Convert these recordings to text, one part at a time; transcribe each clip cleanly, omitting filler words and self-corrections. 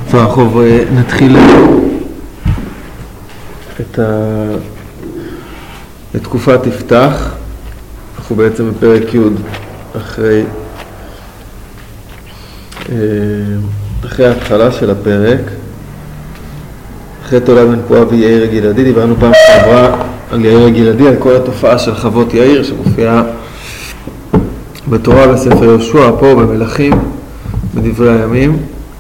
טוב, אנחנו נתחיל את תקופת יפתח. אנחנו בעצם בפרק י' אחרי ההתחלה של הפרק, אחרי תולד בן פועה ויאיר הגלעדי. דיברנו פעם שעברה על יאיר הגלעדי, על כל התופעה של חוות יאיר שמופיעה בתורה בספר יהושע, פה במלכים, בדברי הימים.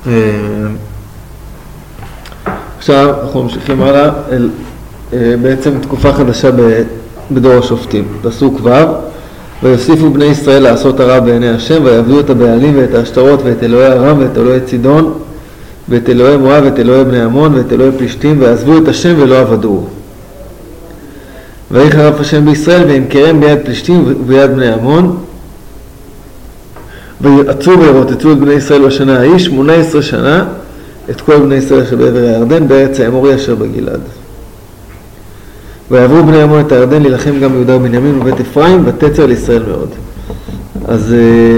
עכשיו אנחנו ממשיכים הלאה אל בעצם תקופה חדשה בדור השופטים. פסוק ו': ויוסיפו בני ישראל לעשות הרע בעיני השם, ויעבדו את הבעלים ואת השטרות ואת אלוהי ארם ואת אלוהי צידון ואת אלוהי מואב ואת אלוהי בני עמון ואת אלוהי פלישתים, ועזבו את השם ולא עבדוהו. ויחרף השם בישראל וימכרם ביד פלישתים וביד בני עמון, וירעצו וירוטצו את בני ישראל בשנה ההיא 18 שנה את כל בני ישראל שבעבר הירדן בארץ האמורי אשר בגלעד. ויעברו בני עמון את הירדן להילחם גם ביהודה ובנימין ובית אפרים, ותצר לישראל מאוד. אז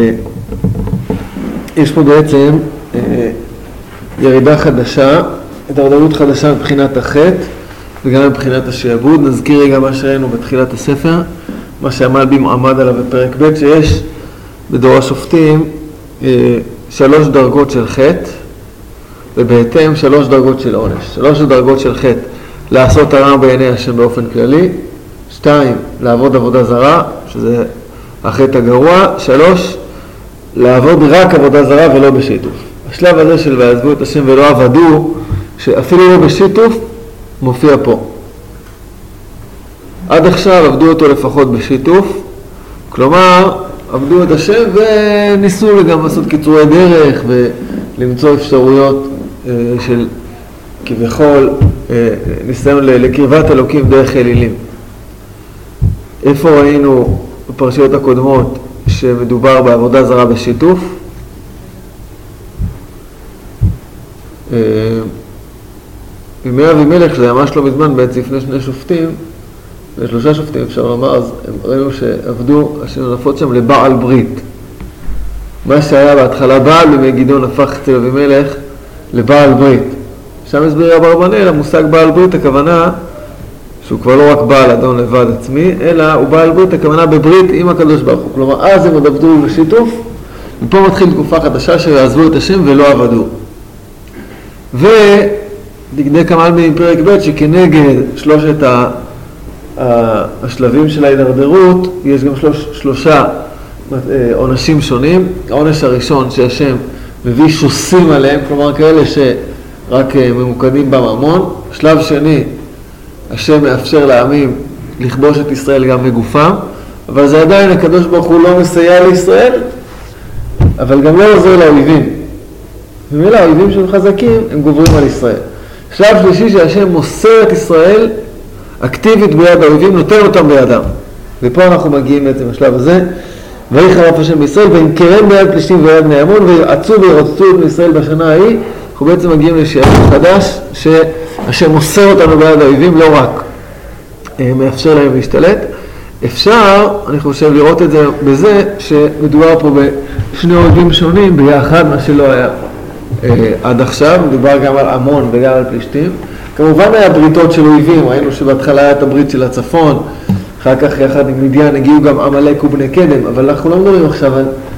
יש פה בעצם ירידה חדשה, התדרדרות חדשה מבחינת החטא וגם מבחינת השעבוד. נזכיר רגע מה שראינו בתחילת הספר, מה שהמלבים עמד עליו בפרק ב', שיש בדור השופטים 3 דרגות של חטא ובהתאם 3 דרגות של עונש. 3 דרגות של חטא: לעשות הרע בעיני השם באופן כללי, 2 לעבוד עבודה זרה, שזה החטא הגרוע, 3 לעבוד רק עבודה זרה ולא בשיתוף. השלב הזה של ויעזבו את השם ולא עבדו, שאפילו לא בשיתוף, מופיע פה. עד עכשיו עבדו אותו לפחות בשיתוף, כלומר עבדו את השם וניסו גם לעשות קיצורי דרך ולמצוא אפשרויות של כביכול ניסיון לקרבת אלוקים דרך אלילים. איפה ראינו בפרשיות הקודמות שמדובר בעבודה זרה בשיתוף? בימי אבימלך, שזה ממש לא מזמן, בעצם לפני 2 שופטים, 3 שופטים אפשר לומר, אז הם ראינו שעבדו השם שם לבעל ברית. מה שהיה בהתחלה בעל בימי גדעון הפך אצל אבימלך לבעל ברית. שם הסביר אברבנאל, המושג בעל ברית, הכוונה שהוא כבר לא רק בעל אדון לבד עצמי, אלא הוא בעל ברית, הכוונה בברית עם הקדוש ברוך הוא. כלומר, אז הם עוד עבדו בשיתוף, ופה מתחיל תקופה חדשה שעזבו את השם ולא עבדו. ודקדק המלבים בפרק ב' שכנגד 3 השלבים של ההידרדרות, יש גם 3 עונשים שונים. העונש הראשון שהשם מביא שוסים עליהם, כלומר כאלה שרק ממוקדים בממון. שלב שני, השם מאפשר לעמים לכבוש את ישראל גם בגופם, אבל זה עדיין הקדוש ברוך הוא לא מסייע לישראל, אבל גם לא עוזר לאויבים. ומילא האויבים שהם חזקים, הם גוברים על ישראל. שלב שלישי, שהשם מוסר את ישראל אקטיבית ביד האויבים, נותן אותם בידם. ופה אנחנו מגיעים בעצם לשלב הזה. ויחרף השם בישראל וימכרם ביד פלישתים וביד בני עמון, וירעצו וירוטצו את ישראל בשנה ההיא. אנחנו בעצם מגיעים לשעבוד חדש שהשם מוסר אותנו ביד האויבים, לא רק מאפשר להם להשתלט. אפשר, אני חושב, לראות את זה בזה שמדובר פה בשני אויבים שונים ביחד, מה שלא היה עד עכשיו. מדובר גם על עמון וגם על פלישתים. כמובן היה בריתות של אויבים, ראינו שבהתחלה היה את הברית של הצפון, אחר כך יחד עם מדיין הגיעו גם עמלק ובני קדם, אבל אנחנו לא מדברים עכשיו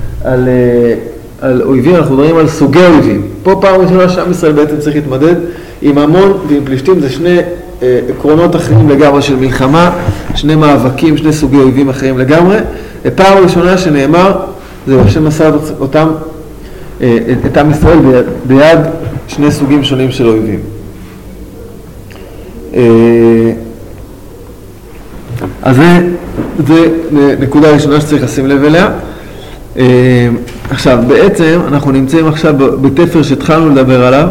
על אויבים, אנחנו מדברים על סוגי אויבים. פה פעם ראשונה שעם ישראל בעצם צריך להתמודד עם עמון ועם פלישתים. זה 2 עקרונות אחרים לגמרי של מלחמה, 2 מאבקים, 2 סוגי אויבים אחרים לגמרי. פעם ראשונה שנאמר, זה השם מסר אותם, את עם ישראל ביד 2 סוגים שונים של אויבים. אז זה נקודה ראשונה שצריך לשים לב אליה. עכשיו, בעצם אנחנו נמצאים עכשיו בתפר שהתחלנו לדבר עליו.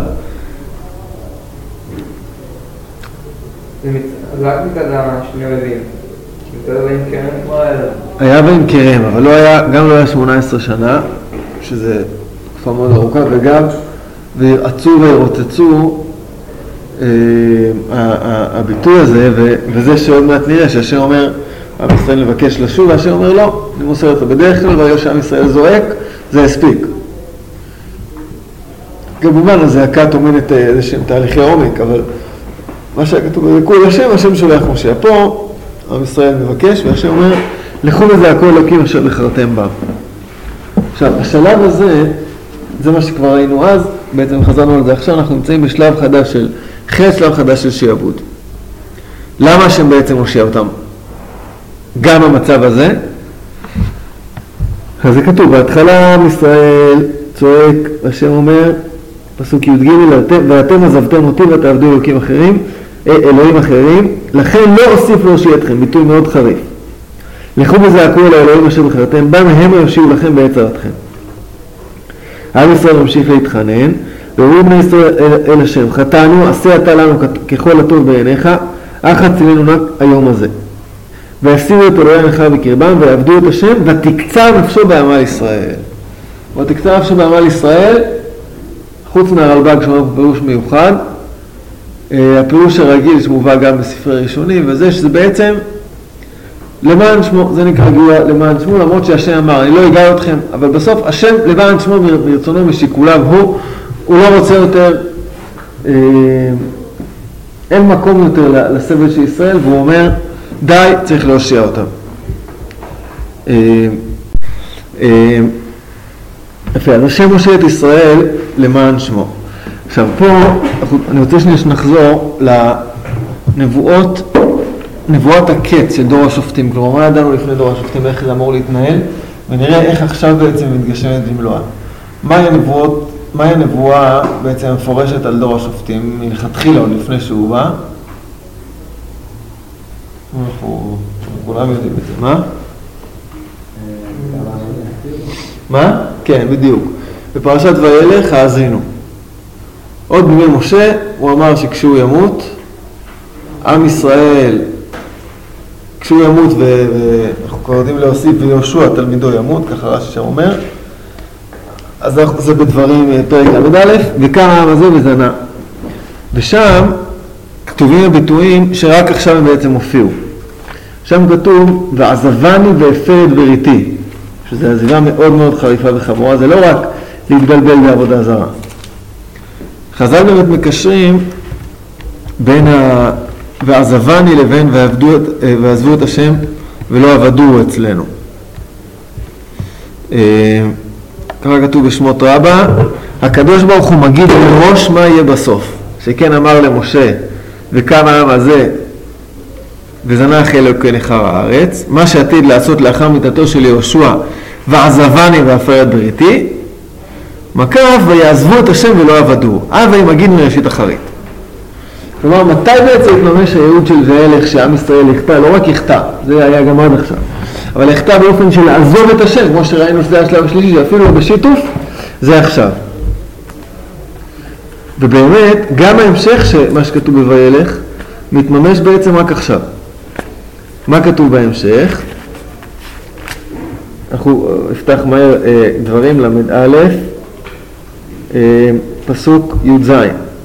אז רק מצד 2 אויבים, מצד הבאים כרם כמו היה? היה בהם כרם, אבל גם לא היה 18 שנה, שזה תקופה מאוד ארוכה, וגם וירעצו וירוטצו, הביטוי הזה, וזה שעוד מעט נראה שהשם אומר, עם ישראל לבקש לשוב, והשם אומר לא, אני מוסר אותו. בדרך כלל ברגע שעם ישראל זועק, זה הספיק. כמובן הזעקה טומנת איזה שהם תהליכי עומק, אבל מה שכתוב בזעקו השם, השם שולח משה. פה עם ישראל מבקש, והשם אומר, לכו וזעקו אלוקים אשר בחרתם בם. עכשיו, השלב הזה, זה מה שכבר ראינו אז, בעצם חזרנו על זה עכשיו, אנחנו נמצאים בשלב חדש של חטא, שלב חדש של שיעבוד. למה השם בעצם מושיע אותם? גם המצב הזה. אז זה כתוב, בהתחלה עם ישראל צועק, השם אומר, פסוק י"ג, ואתם עזבתם אותי ותעבדו אלוהים אחרים, לכן לא אוסיף להושיע אתכם, ביטוי מאוד חריף. לכו וזעקו אל האלוהים אשר בחרתם בם, הם יושיעו לכם בעת צרתכם. עם ישראל ממשיך להתחנן, ואומרים בני ישראל אל השם, חטאנו, עשה אתה לנו ככל הטוב בעיניך, אך הצילנו נא היום הזה. והסירו את אלוהי הנכר בקרבם, ויעבדו את השם, ותקצר נפשו בעמל ישראל. ותקצר נפשו בעמל ישראל, חוץ מהרלב"ג שאומר פירוש מיוחד, הפירוש הרגיל שמובא גם בספרי ראשונים, וזה שזה בעצם למען שמו, זה נקרא גילה למען שמו, למרות שהשם אמר, אני לא אגע אתכם, אבל בסוף השם למען שמו ברצונו משיקוליו, הוא לא רוצה יותר, אין מקום יותר לסבל של ישראל, והוא אומר, די, צריך להושיע אותם. יפה, אז השם מושיע את ישראל למען שמו. עכשיו פה, אני רוצה שנחזור נבואת הקץ של דור השופטים, כלומר מה ידענו לפני דור השופטים, איך זה אמור להתנהל, ונראה איך עכשיו בעצם מתגשמת במלואה. מהי הנבואה בעצם מפורשת על דור השופטים, מלכתחילה עוד לפני שהוא בא? אנחנו כולם יודעים את זה, מה? מה? כן, בדיוק. בפרשת וילך האזינו. עוד בימי משה הוא אמר שכשהוא ימות, עם ישראל, כשהוא ימות, ואנחנו כבר יודעים להוסיף ויהושע תלמידו ימות, ככה רש"י שם אומר, אז זה בדברים פרק ל"א, וקם העם הזה וזנה. ושם כתובים הביטויים שרק עכשיו הם בעצם הופיעו. שם כתוב, ועזבני והפר את בריתי, שזו עזיבה מאוד מאוד חריפה וחמורה, זה לא רק להתבלבל בעבודה זרה. חז"ל באמת מקשרים בין ועזבני לבין ועזבו את השם ולא עבדו אצלנו. ככה כתוב בשמות רבה, הקדוש ברוך הוא מגיד מראש מה יהיה בסוף, שכן אמר למשה וקם העם הזה וזנח אלוקי נכר הארץ, מה שעתיד לעשות לאחר מיתתו של יהושע, ועזבני והפר את בריתי, מקף ויעזבו את השם ולא עבדו, וימגיד מראשית אחרית. כלומר, מתי בעצם התממש הייעוד של וילך שעם ישראל יחטא? לא רק יחטא, זה היה גם עד עכשיו, אבל יחטא באופן של לעזוב את השם, כמו שראינו שזה השלב השלישי, שאפילו בשיתוף, זה עכשיו. ובאמת, גם ההמשך, מה שכתוב בוילך, מתממש בעצם רק עכשיו. מה כתוב בהמשך? אנחנו נפתח מהר דברים למ"א, פסוק י"ז.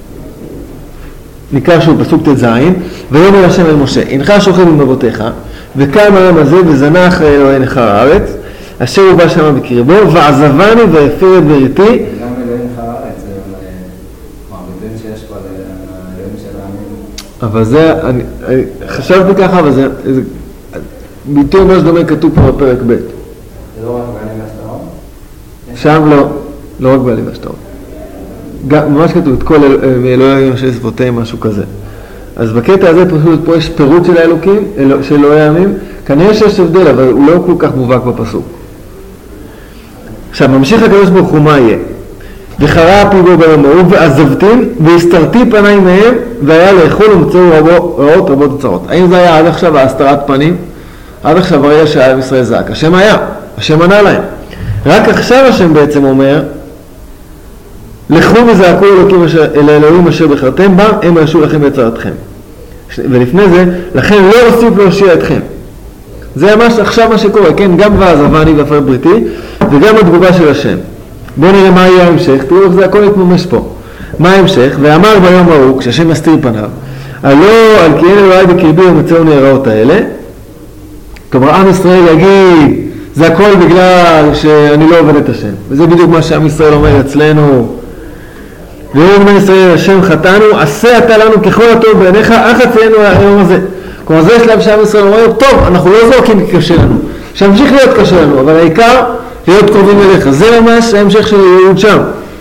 נקרא שוב פסוק ט"ז, ויאמר השם אל משה, הנך שוכב עם אבותיך, וקם העם הזה וזנה אחרי אלוהי נכר הארץ, אשר הוא בא שמה בקרבו, ועזבני והפר את בריתי. גם אלוהי נכר הארץ, זה מערבים שיש כבר אלוהים של העמים. אבל זה, אני חשבתי ככה, אבל זה ביטוי ממש דומה כתוב פה בפרק ב'. זה לא רק בעלים והשטרות? שם לא רק בעלים והשטרות. ממש כתוב את כל אלוהים אשר שפותיהם, משהו כזה. אז בקטע הזה פשוט פה יש פירוט של האלוקים, של אלוהי העמים, כנראה שיש הבדל, אבל הוא לא כל כך מובהק בפסוק. עכשיו, ממשיך הקדוש ברוך הוא מה יהיה? וחרה פי בו ביום ההוא, ועזבתים, והסתרתי פניי מהם, והיה לאכול ומצאו רעות רבות וצרות. האם זה היה עד עכשיו ההסתרת פנים? עד עכשיו הרגע שהיה עם ישראל זעק. השם היה, השם ענה להם. רק עכשיו השם בעצם אומר, לכו וזעקו אל האלוהים אשר בחרתם בם, הם ישו לכם בצרתכם. ולפני זה, לכן לא אוסיף להושיע אתכם. זה ממש עכשיו מה שקורה, כן? גם ועזבני והפר בריתי, וגם התגובה של השם. בואו נראה מה יהיה ההמשך, תראו איך זה הכל יתממש פה. מה ההמשך? ואמר ביום ההוא, כשהשם מסתיר פניו, הלא על כי אין אלוהי בקרבי ומצאוני הרעות האלה, כלומר עם ישראל יגיד, זה הכל בגלל שאני לא עובד את השם. וזה בדיוק מה שעם ישראל אומר אצלנו, ויאמרו בני ישראל השם חטאנו, עשה אתה לנו ככל הטוב בעיניך, אך הציינו היום הזה. כלומר זה שלב שעם ישראל אומר, טוב, אנחנו לא זורקים כי קשה לנו, שימשיך להיות קשה לנו, אבל העיקר להיות קרובים אליך. זה ממש ההמשך של הייעוד שם.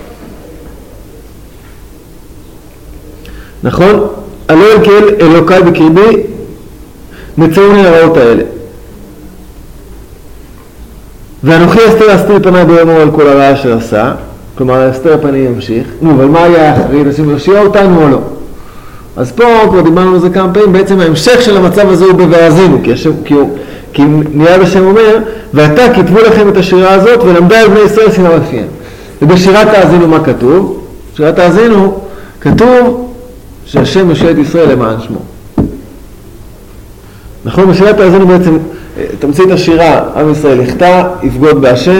נכון? הלא אל כאל אלוקי בקרבי, מצאוני הרעות האלה. ואנוכי אסתר פניי ביום על כל הרעה אשר עשה, כלומר אסתר פני ימשיך. נו, אבל מה היה האחרית? השם יושיע אותנו או לא? אז פה כבר דיברנו על זה כמה פעמים, בעצם ההמשך של המצב הזה הוא ב"ואזינו", כי נראה בשם אומר, ועתה כתבו לכם את השירה הזאת ולמדה על בני ישראל שנאה לפיהם. ובשירת האזינו מה כתוב? בשירת האזינו כתוב שהשם יושיע את ישראל למען שמו. נכון, בשירת האזינו בעצם תמצית השירה, עם ישראל יחטא, יבגוד בהשם,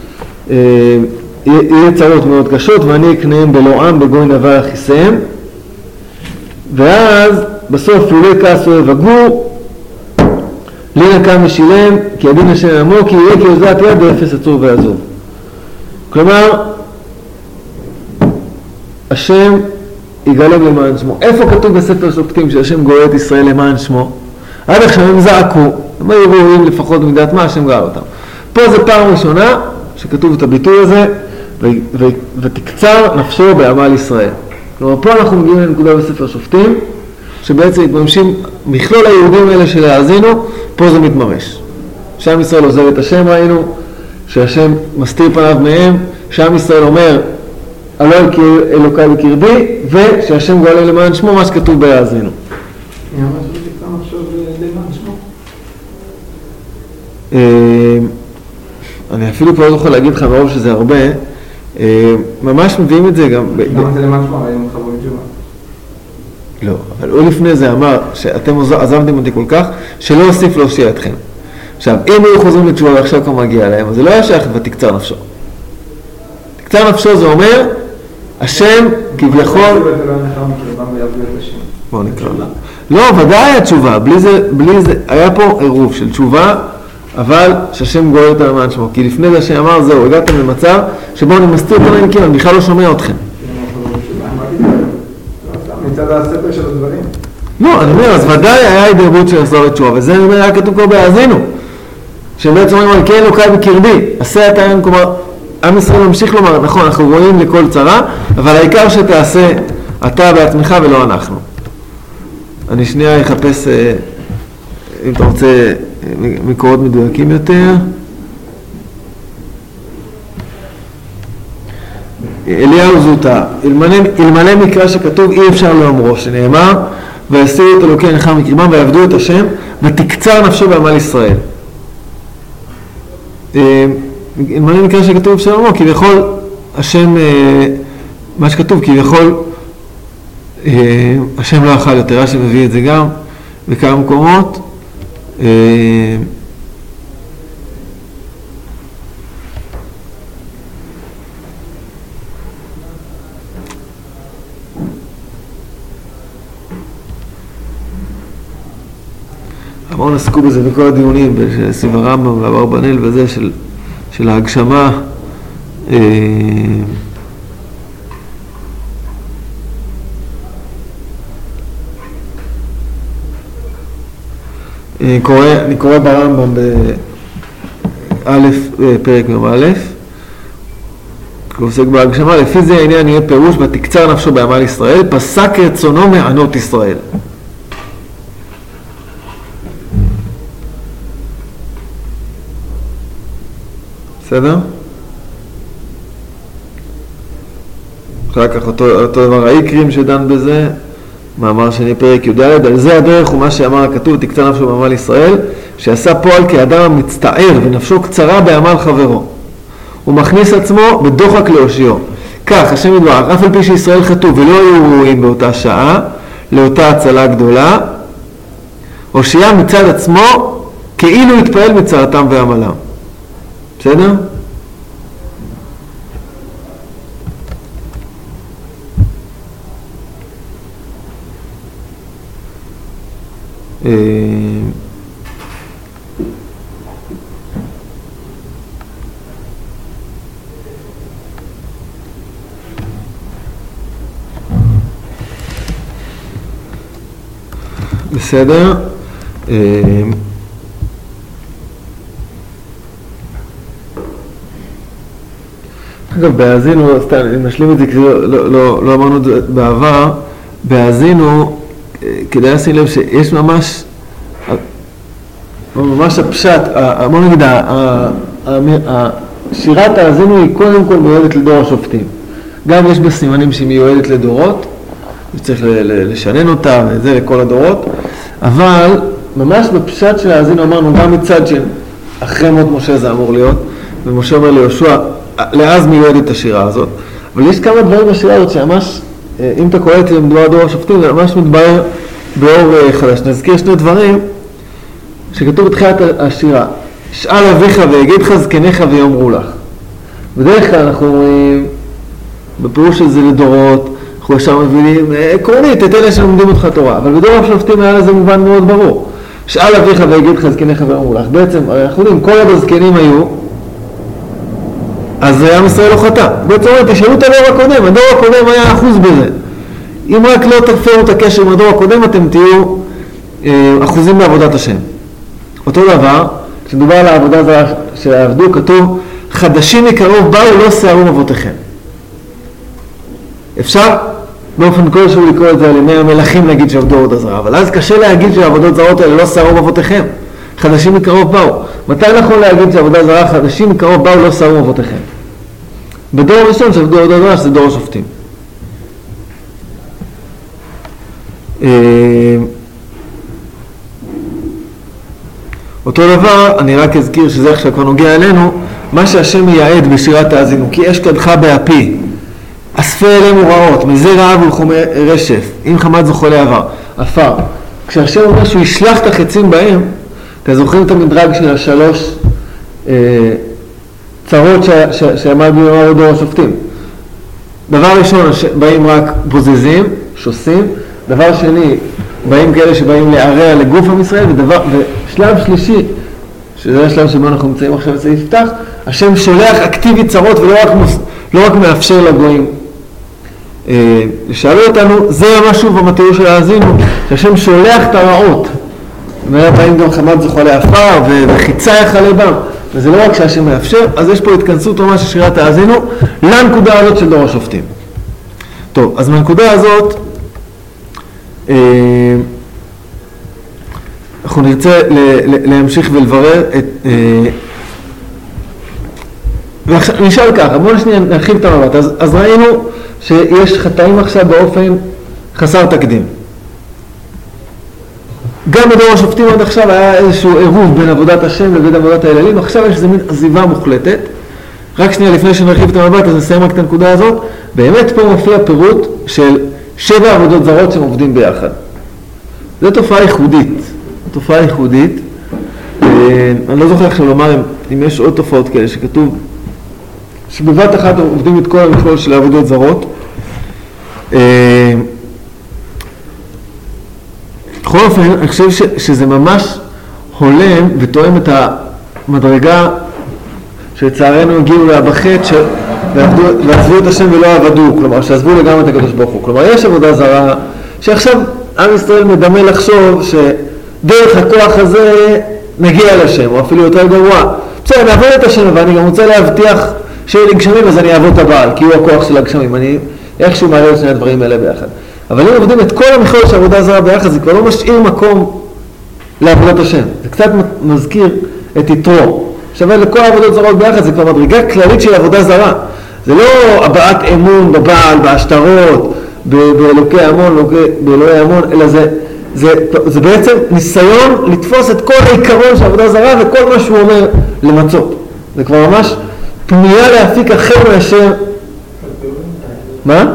יהיה צרות מאוד קשות, ואני אקנאם בלא עם, בגוי נבל אכיסם. ואז בסוף לולא כעס אוהב הגור, לי נקם משילם, כי הדין השם עמו, כי יהיה כאוזלת יד ואפס עצור ועזוב. כלומר, השם יגלם למען שמו. איפה כתוב בספר שופטים שהשם גואל את ישראל למען שמו? עד עכשיו הם זעקו, הם היו ראויים לפחות במידת מה, השם גאל אותם. פה זה פעם ראשונה שכתוב את הביטוי הזה, ותקצר נפשו בעמל ישראל. כלומר, פה אנחנו מגיעים לנקודה בספר שופטים, שבעצם מתממשים מכלול היהודים האלה של האזינו, פה זה מתממש. שעם ישראל עוזב את השם, ראינו, שהשם מסתיר פניו מהם, שעם ישראל אומר, הלא אלוקי בקרבי, ושהשם גואל למען שמו, מה שכתוב בהאזינו. אני אפילו כבר לא יכול להגיד לך מרוב שזה הרבה, ממש מביאים את זה גם... למה זה למען שמו? היינו חבורים תשובה. לא, אבל הוא לפני זה אמר שאתם עזבתם אותי כל כך, שלא אוסיף להושיע אתכם. עכשיו, אם היו חוזרים לתשובה ועכשיו כבר מגיע להם, אז זה לא היה שייך ותקצר נפשו. תקצר נפשו זה אומר, השם כביכול... בואו נקרא. לא, ודאי התשובה, בלי זה, היה פה עירוב של תשובה, אבל שהשם גואל אותם למען שמו. כי לפני זה השם אמר, זהו, הגעתם למצב שבו אני מסתיר פנים כי אני בכלל לא שומע אתכם. מצד הספר של הדברים. לא, אני אומר, אז ודאי היה הידרבות של לחזור לתשובה, וזה אני אומר, היה כתוב כבר בהאזינו. שבעצם אומרים, כן אלוקי בקרבי, עשה את העם, כלומר, עם ישראל ממשיך לומר, נכון, אנחנו רואים לכל צרה, אבל העיקר שתעשה אתה בעצמך ולא אנחנו. אני שנייה אחפש, אם אתה רוצה, מקורות מדויקים יותר. אליהו זוטה, אלמלא מקרא שכתוב אי אפשר לאומרו, שנאמר, ויסירו את אלוקי הנחה מקרבם ויעבדו את השם, ותקצר נפשו בעמל ישראל. אלמלא מקרא שכתוב אפשר לאומרו, כביכול השם, מה שכתוב, כביכול השם לא אכל יותר, רש"י מביא את זה גם בכמה מקומות. אמרנו עסקו בזה בכל הדיונים סביב הרמב"ם והאברבנאל וזה של ההגשמה. אני קורא ברמב"ם באלף, פרק מ"א, הוא עוסק בהגשמה, לפי זה העניין יהיה פירוש ותקצר נפשו בעמל ישראל, פסק רצונו מענות ישראל. בסדר? אחר כך אותו דבר העיקרים שדן בזה, מאמר שני פרק י"ד, על זה הדרך הוא מה שאמר הכתוב, תקצר נפשו בעמל ישראל, שעשה פועל כאדם המצטער ונפשו קצרה בעמל חברו. הוא מכניס עצמו בדוחק להושיעו. כך, השם יתברך, אף על פי שישראל חטאו ולא היו ראויים באותה שעה, לאותה הצלה גדולה, הושיע מצד עצמו כאילו התפעל מצרתם ועמלם. בסדר? בסדר. אגב, בהאזינו, סתם, נשלים את זה, כי לא אמרנו את זה בעבר, בהאזינו, כדאי לשים לב שיש ממש הפשט, בוא נגיד, שירת האזינו היא קודם כל מיועדת לדור השופטים. גם יש בסימנים שהיא מיועדת לדורות, וצריך לשנן אותה, וזה לכל הדורות, אבל ממש בפשט של האזינו אמרנו, גם מצד של אחרי מות משה זה אמור להיות, ומשה אומר ליהושע, לאז מיועדת את השירה הזאת. אבל יש כמה דברים בשירה הזאת שממש, אם אתה קורא את זה מדבר דור השופטים, זה ממש מתבהר באור חדש. נזכיר שני דברים שכתוב בתחילת השירה. שאל אביך ויגיד זקניך ויאמרו לך. בדרך כלל אנחנו רואים, בפירוש של זה לדורות, אנחנו ישר מבינים עקרונית את אלה שלומדים אותך תורה. אבל בדור השופטים היה לזה מובן מאוד ברור. שאל אביך ויגיד זקניך ויאמרו לך. בעצם, אנחנו יודעים, כל עוד הזקנים היו, אז עם ישראל לא חטא. בעצם תשאלו את הדור הקודם היה אחוז בזה. אם רק לא תפרו את הקשר עם הדור הקודם, אתם תהיו אחוזים בעבודת השם. אותו דבר, כשדובר על העבודה הזרה שעבדו, כתוב, חדשים מקרוב באו לא שערו אבותיכם. אפשר באופן כלשהו לקרוא את זה על ימי המלכים להגיד שעבדו עבודה זרה, אבל אז קשה להגיד שהעבודות זרות האלה לא שערו אבותיכם. חדשים מקרוב באו. מתי נכון להגיד שעבודה זרה חדשים מקרוב באו לא שערו אבותיכם? בדור הראשון שעבדו עבודה זרה, שזה דור השופטים. אותו דבר, אני רק אזכיר שזה עכשיו כבר נוגע אלינו, מה שהשם מייעד בשירת האזינו, כי אש קדחה באפי, אספה אליהם הוראות, מזה רעב ולחומי רשף, אם חמד זוחלי עבר, עפר. כשהשם אומר שהוא ישלח את החצים בהם, אתם זוכרים את המדרג של השלוש צרות שעמד במאמר דור השופטים. דבר ראשון, באים רק בוזזים, שוסים. דבר שני, באים כאלה שבאים להרע לגוף עם ישראל. ושלב שלישי, שזה השלב שבו אנחנו נמצאים עכשיו בסעיף פתח, השם שולח אקטיבית צרות ולא רק מאפשר לגויים. שאלו אותנו, זה משהו במתיאור של האזינו, שהשם שולח את הרעות. באים גם חמד זוחלי עפר וחיצה יחלה בם. וזה לא רק שהשם מאפשר, אז יש פה התכנסות ממש של שירת האזינו לנקודה הזאת של דור השופטים. טוב, אז מהנקודה הזאת אנחנו נרצה להמשיך ולברר את... ונשאל ככה, בואו נשנייה נרחיב את המבט. אז ראינו שיש חטאים עכשיו באופן חסר תקדים. גם בדור השופטים עד עכשיו היה איזשהו עירוב בין עבודת השם לבין עבודת האלילים, עכשיו יש איזו מין עזיבה מוחלטת. רק שנייה לפני שנרחיב את המבט, אז נסיים רק את הנקודה הזאת. באמת פה מופיע פירוט של 7 עבודות זרות שהם עובדים ביחד. זו תופעה ייחודית. אני לא זוכר עכשיו לומר אם יש עוד תופעות כאלה שכתוב שבבת אחת עובדים את כל המכלול של העבודות זרות. בכל אופן, אני חושב שזה ממש הולם ותואם את המדרגה שלצערנו הגיעו לה בחטא ועזבו את השם ולא עבדו, כלומר שעזבו לגמרי את הקדוש ברוך הוא. כלומר יש עבודה זרה שעכשיו עם ישראל מדמה לחשוב שדרך הכוח הזה נגיע לשם, או אפילו יותר גרוע. בסדר, אני אעבוד את השם ואני גם רוצה להבטיח שיהיה לי גשמים, אז אני אעבוד את הבעל, כי הוא הכוח של הגשמים. אני איכשהו מעלה את שני הדברים האלה ביחד. אבל אם עובדים את כל המכלול של עבודה זרה ביחד, זה כבר לא משאיר מקום לעבודת השם. זה קצת מזכיר את יתרו. שווה לכל העבודות זרות ביחד, זה כבר מדרגה כללית של עבודה זרה. זה לא הבעת אמון בבעל, בהשתרות, באלוקי המון, באלוהי המון, אלא זה בעצם ניסיון לתפוס את כל העיקרון של עבודה זרה וכל מה שהוא אומר למצות. זה כבר ממש פנייה להפיק אחר מאשר... מה?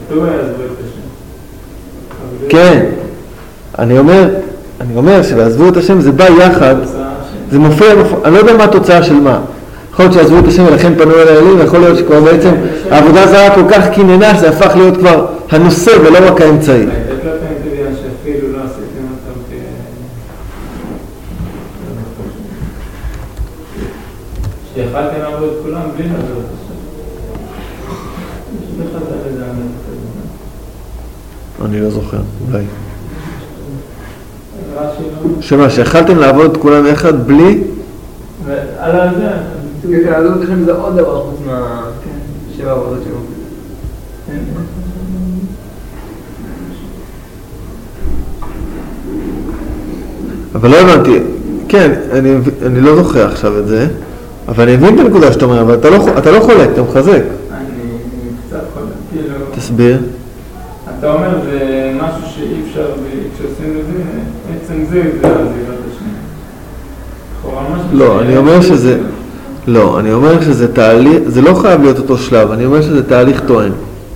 כן, אני אומר שלעזבו את השם זה בא יחד, זה מופיע, אני לא יודע מה התוצאה של מה. יכול להיות שעזבו את השם ולכן פנו אל האלים, ויכול להיות שכבר בעצם העבודה זרה כל כך קיננה שזה הפך להיות כבר הנושא ולא רק האמצעי. שיכלתם לעבוד את כולם בלי לעבוד את השם. אני לא זוכר, אולי. רש"י לא... שמה, שאכלתם לעבוד כולם יחד בלי? ועל זה... כן, אז עוד לכם זה עוד דבר חוץ מהשבע עבודות שלו. אבל לא הבנתי, כן, אני לא זוכר עכשיו את זה, אבל אני מבין את הנקודה שאתה אומר, אבל אתה לא חולק, אתה מחזק. אני קצת חולק, כאילו... תסביר. אתה אומר זה משהו שאי אפשר, כשעושים את זה, עצם זה עזיבת השני. לא, אני אומר שזה תהליך, זה לא חייב להיות אותו שלב, אני אומר שזה תהליך טוען.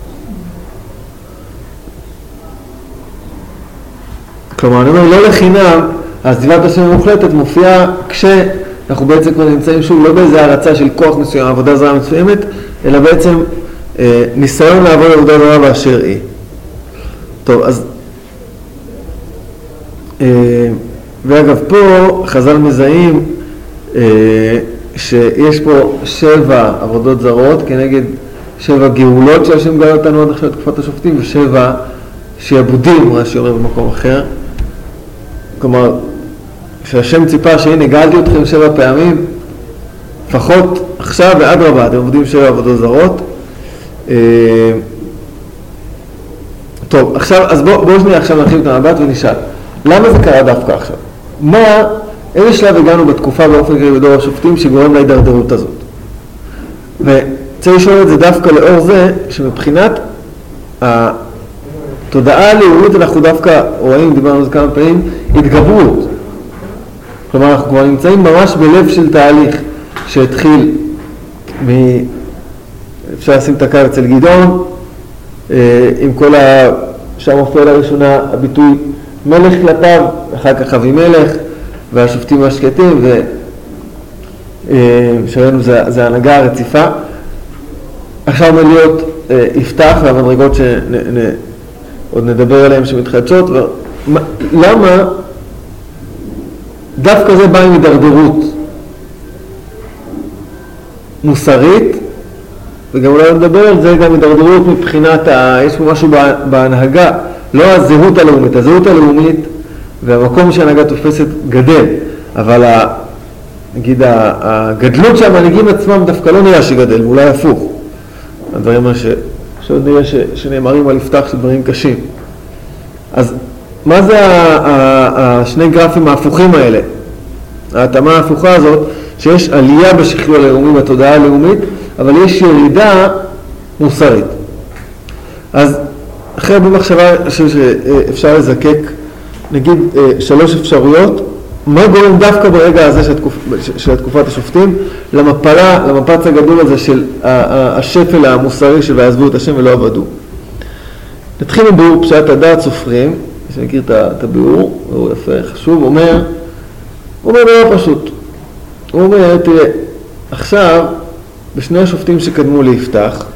כלומר, אני אומר, לא לחינם, עזיבת השם המוחלטת מופיעה כשאנחנו בעצם כבר נמצאים שוב לא באיזה הרצה של כוח מסוים, עבודה זרה מסוימת, אלא בעצם ניסיון לעבוד עבודה זרה באשר היא. טוב, אז ואגב פה חז"ל מזהים שיש פה 7 עבודות זרות כנגד 7 גאולות שהשם גאל אותנו עד עכשיו תקופת השופטים, ו7 שיעבודים, מה שאומר במקום אחר. כלומר, שהשם ציפה שהנה גאלתי אתכם 7 פעמים, לפחות עכשיו ועד רבה אתם עובדים 7 עבודות זרות. טוב, עכשיו, אז בואו שנייה עכשיו נרחיב את המבט ונשאל, למה זה קרה דווקא עכשיו? איזה שלב הגענו בתקופה באופן כללי בדור השופטים שגורם להידרדרות הזאת? וצריך לשאול את זה דווקא לאור זה שמבחינת התודעה הלאומית אנחנו דווקא רואים, דיברנו על זה כמה פעמים, התגברות. כלומר, אנחנו כבר נמצאים ממש בלב של תהליך שהתחיל אפשר לשים את הקו אצל גדעון, עם כל שם מופיע לראשונה הביטוי מלך כלפיו, אחר כך אבימלך והשופטים השקטים, ושראינו זה ההנהגה הרציפה. עכשיו עומד להיות יפתח והמדרגות שעוד נדבר עליהן שמתחדשות. למה דווקא זה בא עם הידרדרות מוסרית, וגם אולי נדבר על זה גם הידרדרות מבחינת, יש פה משהו בהנהגה, לא הזהות הלאומית, הזהות הלאומית והמקום שההנהגה תופסת גדל, אבל נגיד הגדלות שהמנהיגים עצמם דווקא לא נראה שגדל, אולי הפוך. הדברים שעוד נראה שנאמרים על יפתח שדברים קשים. אז מה זה השני גרפים ההפוכים האלה? ההתאמה ההפוכה הזאת, שיש עלייה בשכלול הלאומי, בתודעה הלאומית, אבל יש ירידה מוסרית. אז אחרי במחשבה שאפשר לזקק, נגיד 3 אפשרויות, מה גורם דווקא ברגע הזה של תקופת השופטים למפץ הגדול הזה של השפל המוסרי של ועזבו את השם ולא עבדו. נתחיל עם ביאור פשט הדעת סופרים, מי שמכיר את הביאור, הוא יפה, חשוב, אומר דבר פשוט. הוא אומר, תראה, עכשיו, בשני השופטים שקדמו ליפתח,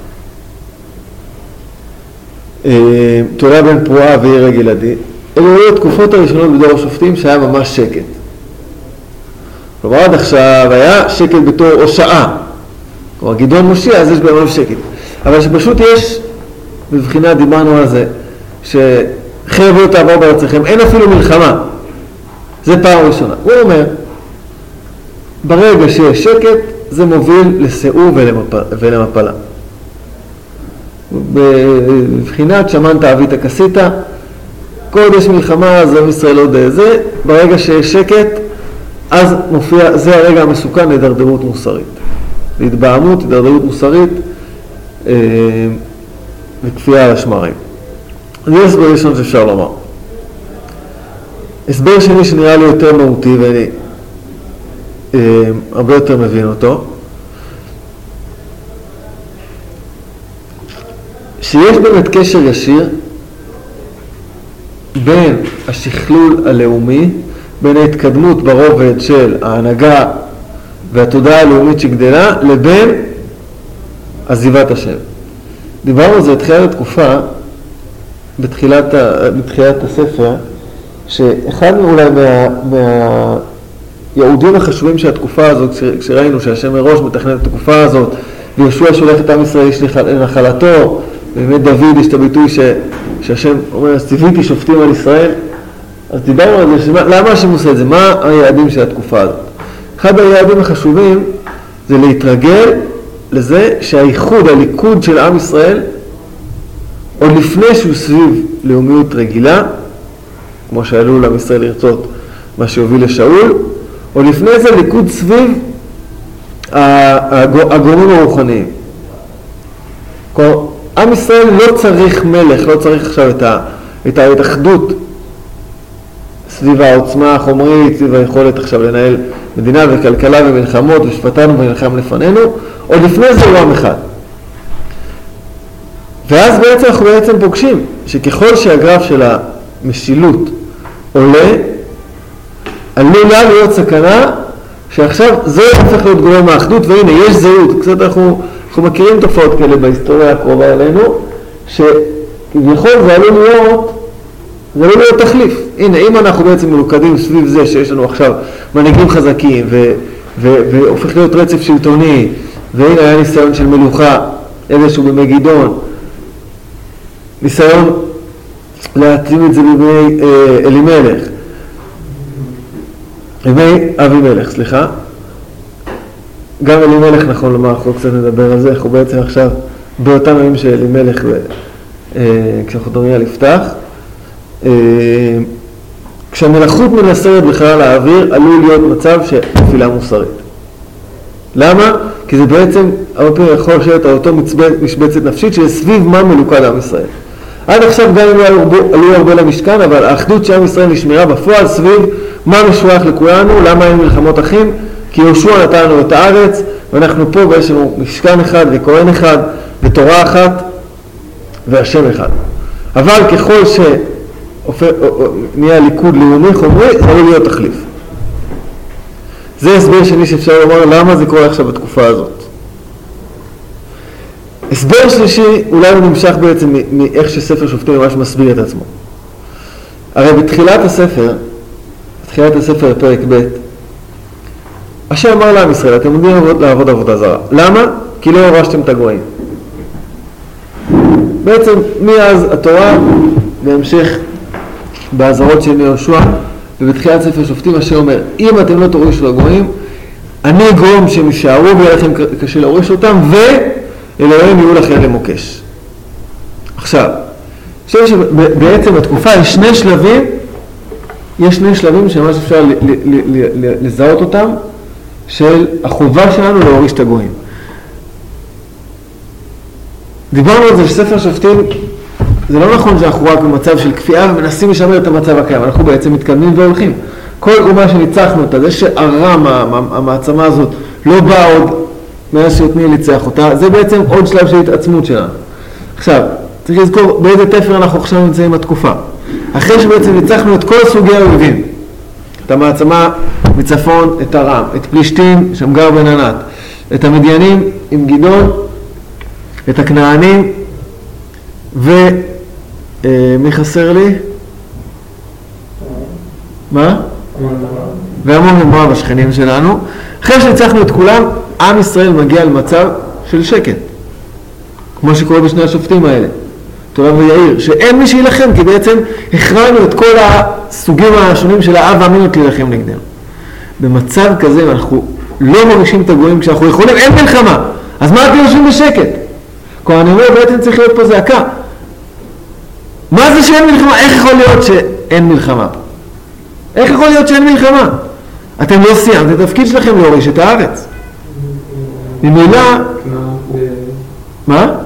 תורה בן פרועה וירג ילדי, אלו היו התקופות הראשונות בדור השופטים שהיה ממש שקט. כלומר, עד עכשיו היה שקט בתור הושעה. כלומר, גדעון מושיע, אז יש בהם שקט. אבל שפשוט יש, בבחינה דיברנו על זה, שחרב לא תעבור בארצכם, אין אפילו מלחמה. זה פעם ראשונה. הוא אומר, ברגע שיש שקט, זה מוביל לסיאוב ולמפלה. בבחינת שמנת אבית כסית, כל עוד יש מלחמה, אז עם ישראל עוד זה, ברגע שיש שקט, אז מופיע, זה הרגע המסוכן להידרדרות מוסרית. להתבהמות, הידרדרות מוסרית, וכפייה על השמרים. זה הסבר ראשון שאפשר לומר. הסבר שני שנראה לי יותר מהותי, ואני הרבה יותר מבין אותו, שיש באמת קשר ישיר בין השכלול הלאומי, בין ההתקדמות ברובד של ההנהגה והתודעה הלאומית שגדלה, לבין עזיבת השם. דיברנו על זה בתחילת התקופה, בתחילת הספר, שאחד אולי מהיהודים החשובים של התקופה הזאת, כשראינו שהשם מראש מתכנן את התקופה הזאת, ויהושע שולח את עם ישראל לנחלתו, באמת דוד יש את הביטוי שהשם אומר, ציוויתי שופטים על ישראל, אז דיברנו על זה, למה השם עושה את זה? מה היעדים של התקופה הזאת? אחד היעדים החשובים זה להתרגל לזה שהייחוד, הליכוד של עם ישראל, עוד לפני שהוא סביב לאומיות רגילה, כמו שעלו לעם ישראל לרצות מה שהוביל לשאול, עוד לפני זה ליכוד סביב הגורמים הרוחניים. עם ישראל לא צריך מלך, לא צריך עכשיו את ההתאחדות סביב העוצמה החומרית, סביב היכולת עכשיו לנהל מדינה וכלכלה ומלחמות ושפטנו ונלחם לפנינו, עוד לפני זה הוא עם אחד. ואז אנחנו פוגשים שככל שהגרף של המשילות עולה, עלולה להיות סכנה שעכשיו זה הופך להיות גורם האחדות, והנה יש זהות. קצת אנחנו מכירים תופעות כאלה בהיסטוריה הקרובה אלינו, שכביכול זה עלול להיות תחליף. הנה, אם אנחנו בעצם מלוכדים סביב זה שיש לנו עכשיו מנהיגים חזקים והופך להיות רצף שלטוני, והנה היה ניסיון של מלוכה, איזשהו במגידון, ניסיון להתאים את זה בימי אלימלך, בימי אבימלך, סליחה. גם אלימלך, נכון לומר, אנחנו קצת נדבר על זה, אנחנו בעצם עכשיו באותם ימים של אלימלך כשאנחנו מדברים על יפתח. כשהמלכות מנסרת בכלל האוויר, עלול להיות מצב של נפילה מוסרית. למה? כי זה בעצם הרבה פעמים יכול לשבת על אותו משבצת נפשית שסביב מה מלוכד עם ישראל. עד עכשיו גם אם עלו הרבה למשכן, אבל האחדות של עם ישראל נשמרה בפועל סביב מה משוייך לכולנו, למה אין מלחמות אחים? כי יהושע נתן לנו את הארץ, ואנחנו פה ויש לנו משכן אחד וכהן אחד ותורה אחת והשם אחד. אבל ככל שנהיה ליכוד לאומי חומרי, זה עלול להיות תחליף. זה הסבר שני שאפשר לומר למה זה קורה עכשיו בתקופה הזאת. הסבר שלישי, אולי הוא נמשך בעצם מאיך שספר שופטים ממש מסביר את עצמו. הרי בתחילת הספר פרק ב', השם אמר לעם ישראל, אתם עומדים לעבוד עבודה זרה. למה? כי לא הורשתם את הגויים. בעצם מאז התורה בהמשך בעזרות של יהושע ובתחילת ספר שופטים השם אומר, אם אתם לא תורישו לגויים, אני גורם שהם יישארו ויהיה לכם קשה להוריש אותם, ואלוהים יהיו לכם למוקש. עכשיו, בעצם בתקופה יש שני שלבים שממש אפשר לזהות אותם, של החובה שלנו להוריש את הגויים. דיברנו על זה שספר שופטים, זה לא נכון שאנחנו רק במצב של כפייה ומנסים לשמר את המצב הקיים, אנחנו בעצם מתקדמים והולכים. כל אומה שניצחנו אותה, זה שהרם, המעצמה הזאת, לא באה עוד מאז שיותני לצח אותה, זה בעצם עוד שלב של התעצמות שלנו. עכשיו, צריך לזכור באיזה תפר אנחנו עכשיו נמצאים בתקופה. אחרי שבעצם ניצחנו את כל סוגי האויבים, את המעצמה מצפון, את הרם, את פלישתים, שמגר בן ענת, את המדיינים עם גדעון, את הכנענים, ומי חסר לי? מה? והמון ומואב השכנים שלנו. אחרי שניצחנו את כולם, עם ישראל מגיע למצב של שקט, כמו שקורה בשני השופטים האלה, תולה ויעיר, שאין מי שילחם, כי בעצם הכרענו את כל הסוגים השונים של האב והמינות להילחם נגדנו. במצב כזה אנחנו לא מרגישים את הגויים כשאנחנו יכולים, אין מלחמה, אז מה אתם יושבים בשקט? אני אומר, בעצם צריך להיות פה זעקה. מה זה שאין מלחמה? איך יכול להיות שאין מלחמה? איך יכול להיות שאין מלחמה? אתם לא סיימתם את התפקיד שלכם להוריש את הארץ. ממילא... מה?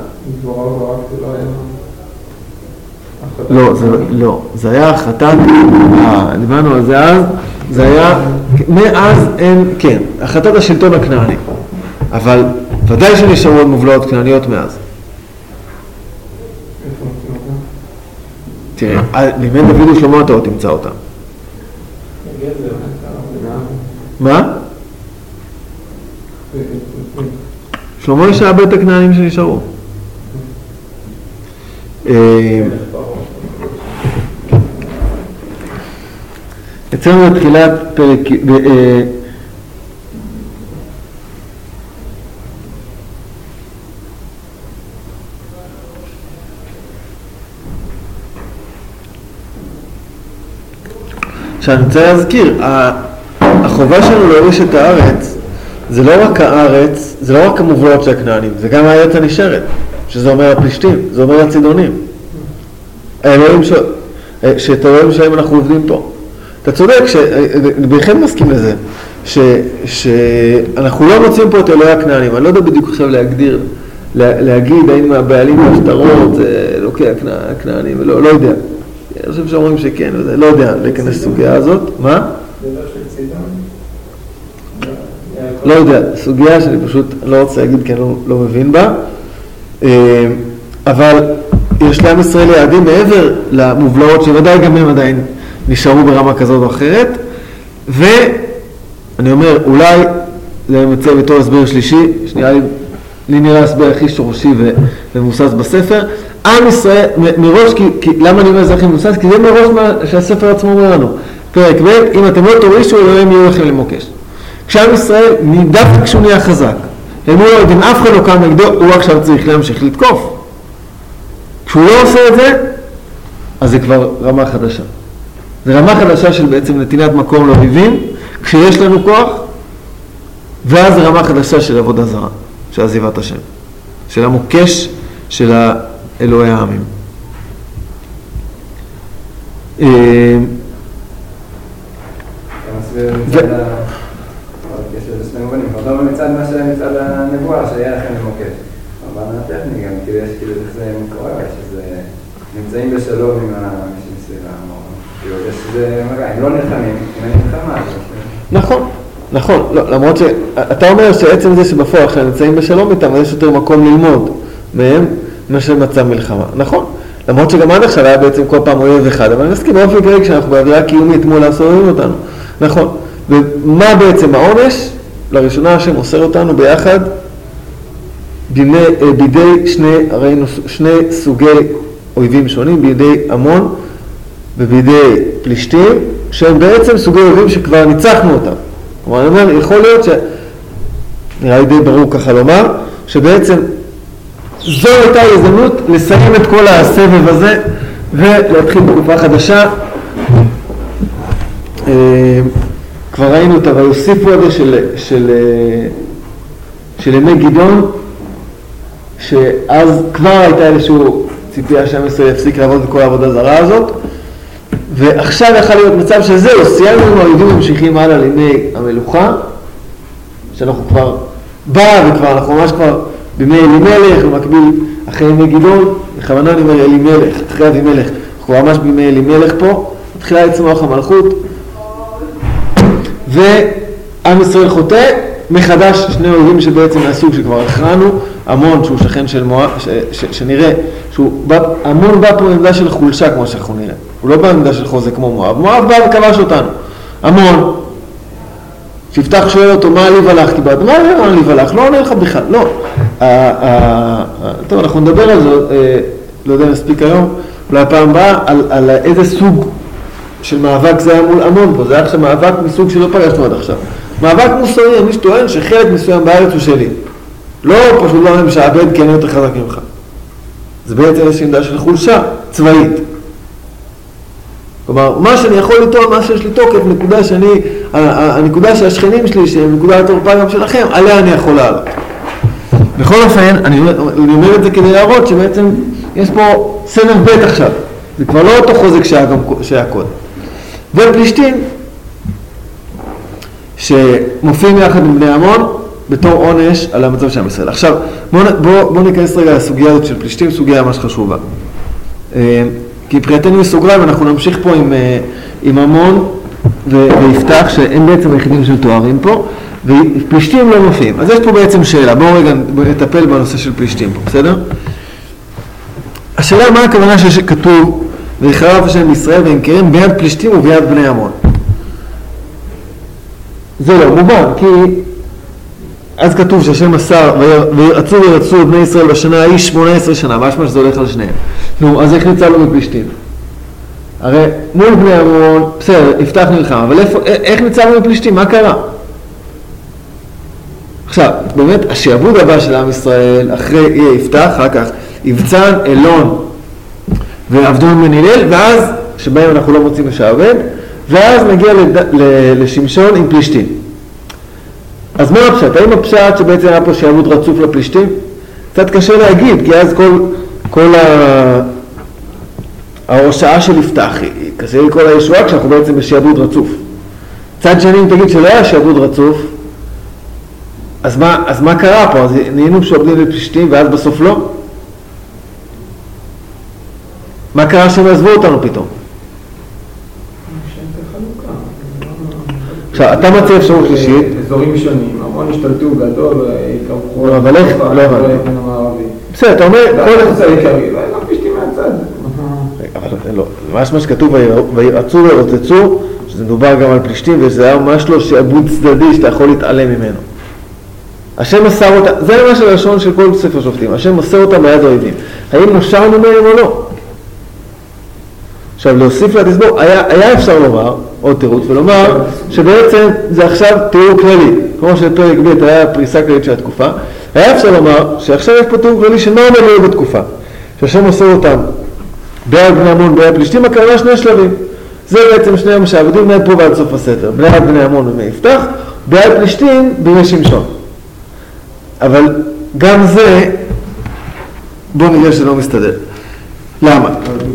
לא, זה היה החלטת, דיברנו על זה אז, זה היה, מאז אין, כן, החלטת השלטון הכנעני. אבל ודאי שנשארו עוד מובלעות כנעניות מאז. תראה, לימד דוד ושלמה אתה עוד תמצא אותם. מה? שלמה יש הרבה את הכנענים שנשארו. אצלנו בתחילת פרק... שאני רוצה להזכיר, החובה שלנו להוריש את הארץ, זה לא רק הארץ, זה לא רק המובלעות של הכנענים, זה גם הארץ הנשארת, שזה אומר הפלישתים, זה אומר הצידונים. האלוהים שאת האלוהים שלהם אנחנו עובדים פה. אתה צודק, אני בהחלט מסכים לזה, שאנחנו לא מוצאים פה את אלוהי הכנענים. אני לא יודע בדיוק עכשיו להגיד האם הבעלים והשטרות זה אלוקי הכנענים, לא יודע. אני חושב שאומרים שכן, לא יודע להיכנס לסוגיה הזאת. מה? זה לא של צידון? לא יודע, סוגיה שאני פשוט לא רוצה להגיד כי אני לא מבין בה. אבל יש לעם ישראל יעדים מעבר למובלעות שוודאי גם הם עדיין נשארו ברמה כזאת או אחרת. ואני אומר, אולי זה מצא בתור הסבר שלישי, שנראה לי נראה הסבר הכי שורשי ומבוסס בספר. עם ישראל, מראש, למה אני אומר זה הכי מבוסס? כי זה מראש שהספר עצמו אומר לנו. פרק ב', אם אתם לא תורישו, אלוהים יהיו לכם למוקש. כשעם ישראל, דווקא כשהוא נהיה חזק, הם לא יודעים, אף אחד לא קם נגדו, הוא עכשיו צריך להמשיך לתקוף. כשהוא לא עושה את זה, אז זה כבר רמה חדשה. זה רמה חדשה של בעצם נתינת מקום לאויבים, כשיש לנו כוח, ואז זה רמה חדשה של עבודה זרה, של עזיבת השם, של המוקש של אלוהי העמים. יש לזה שני מובנים, אבל מצד מה שמצד הנבואה שהיה לכם למוקש. אבל הטכני גם, כאילו יש כאילו זה מקורה, שזה נמצאים בשלום עם האנשים סביבה, כאילו יש שזה מגע, הם לא נלחמים, אם אני נלחמה. נכון, נכון, למרות שאתה אומר שעצם זה שבפועל כשהם נמצאים בשלום איתם, יש יותר מקום ללמוד מהם, מאשר מצב מלחמה. נכון, למרות שגם עד עכשיו היה בעצם כל פעם אויב אחד, אבל אני מסכים באופן כללי כשאנחנו באווירה קיומית מול הסובבים אותנו. נכון, ומה בעצם העונש? לראשונה השם מוסר אותנו ביחד בידי שני סוגי אויבים שונים, בידי עמון ובידי פלישתים, שהם בעצם סוגי אויבים שכבר ניצחנו אותם. כלומר, אני אומר, יכול להיות נראה לי די ברור ככה לומר, שבעצם זו הייתה הזדמנות לסיים את כל הסבב הזה ולהתחיל תקופה חדשה. כבר ראינו אותה, ויוסיפו הזה של ימי גדעון, שאז כבר הייתה איזשהו ציפייה שעם ישראל יפסיק לעבוד בכל העבודה זרה הזאת, ועכשיו יכול להיות מצב שזהו, סיימנו עם האויבים ממשיכים הלאה לימי המלוכה, שאנחנו כבר וכבר אנחנו ממש כבר בימי אלימלך, במקביל אחרי ימי גדעון, בכוונה אני אומר אלימלך, אחרי אבימלך, אנחנו ממש בימי אלימלך פה, מתחילה לצמוח המלכות, ועם ישראל חוטא, מחדש שני אויבים שבעצם מהסוג שכבר הכרענו, עמון שהוא שכן של מואב, שנראה, עמון בא פה בעמדה של חולשה כמו שאנחנו נראה, הוא לא בא בעמדה של חוזק כמו מואב, מואב בא וכבש אותנו, עמון, שיפתח שואל אותו מה עליו הלך, כי בעד מה עליו הלך, לא עונה לך בכלל, לא, טוב אנחנו נדבר על זה, לא יודע אם נספיק היום, אולי הפעם הבאה, על איזה סוג של מאבק זה היה מול עמון פה, זה היה עכשיו מאבק מסוג שלא פגשנו עד עכשיו. מאבק מוסרי, מי שטוען שחלק מסוים בארץ הוא שלי. לא פשוט לא משעבד כי אני יותר חזק ממך. זה בעצם איזושהי עמדה של חולשה צבאית. כלומר, מה שאני יכול לטעון, מה שיש לי תוקף, הנקודה שהשכנים שלי, שהם נקודה התורפה גם שלכם, עליה אני יכול לעלות. בכל אופן, אני אומר את זה כדי להראות שבעצם יש פה סבב ב' עכשיו. זה כבר לא אותו חוזק שהיה קודם. ופלישתים, שמופיעים יחד עם בני עמון, בתור עונש על המצב של עם ישראל. עכשיו, בואו ניכנס רגע לסוגיה הזאת של פלישתים, סוגיה ממש חשובה. כי פריעתנו מסוגריים, אנחנו נמשיך פה עם עמון ויפתח, שהם בעצם היחידים של תוארים פה, ופלישתים לא מופיעים. אז יש פה בעצם שאלה, בואו רגע נטפל בנושא של פלישתים פה, בסדר? השאלה מה הכוונה שכתוב ויחרב השם בישראל וימכרם ביד פלישתים וביד בני עמון. זה לא מובן, כי אז כתוב שהשם מסר וירצו בני ישראל בשנה ההיא 18 שנה, משמע שזה הולך על שניהם. נו, אז איך ניצלנו מפלישתים? הרי מול בני עמון, בסדר, יפתח נלחם, אבל איך ניצלנו מפלישתים? מה קרה? עכשיו, באמת, השעבוד הבא של עם ישראל, אחרי יהיה יפתח, אחר כך יבצן, אלון ועבדון בן הלל, ואז שבהם אנחנו לא מוצאים לשעבד, ואז נגיע לשמשון עם פלישתים. אז מה הפשט? האם הפשט שבעצם היה פה שעבוד רצוף לפלישתים? קצת קשה להגיד, כי אז כל ההושעה של יפתח, קשה לי כל הישועה כשאנחנו בעצם בשעבוד רצוף. צד שני, אם תגיד שלא היה שעבוד רצוף, אז מה קרה פה? אז נהיינו שעבדים לפלישתים ואז בסוף לא? מה קרה שהם עזבו אותנו פתאום? עכשיו, אתה מציע אפשרות שלישית. אזורים שונים, המון השתלטו גדול, התקרחו... אבל איך? לא הבנתי. בסדר, אתה אומר... כל אחד העיקרי, לא פלישתים מהצד. אבל לא, ממש מה שכתוב, וירעצו וירוצצו, שזה מדובר גם על פלישתים, וזה היה ממש לא שעבוד צדדי שאתה יכול להתעלם ממנו. השם מסר אותם, זה ממש הלשון של כל ספר שופטים, השם מסר אותם ביד האויבים. האם נושרנו מהם או לא? עכשיו, להוסיף לתסבור, היה אפשר לומר, עוד תירוץ, ולומר שבעצם זה עכשיו תיאור כללי, כמו שפרק ב' היה פריסה כללית של התקופה, היה אפשר לומר שעכשיו יש פה תיאור כללי של מה אומר לו בתקופה, שהשם מסר אותם ביד בני עמון, ביד פלישתים, הכוונה שני שלבים. זה בעצם שני יום שעבדים מיד פה ועד סוף הספר, ביד בני עמון ובימי יפתח, ביד פלישתים בימי שמשון. אבל גם זה, בואו נראה שלא מסתדר. למה?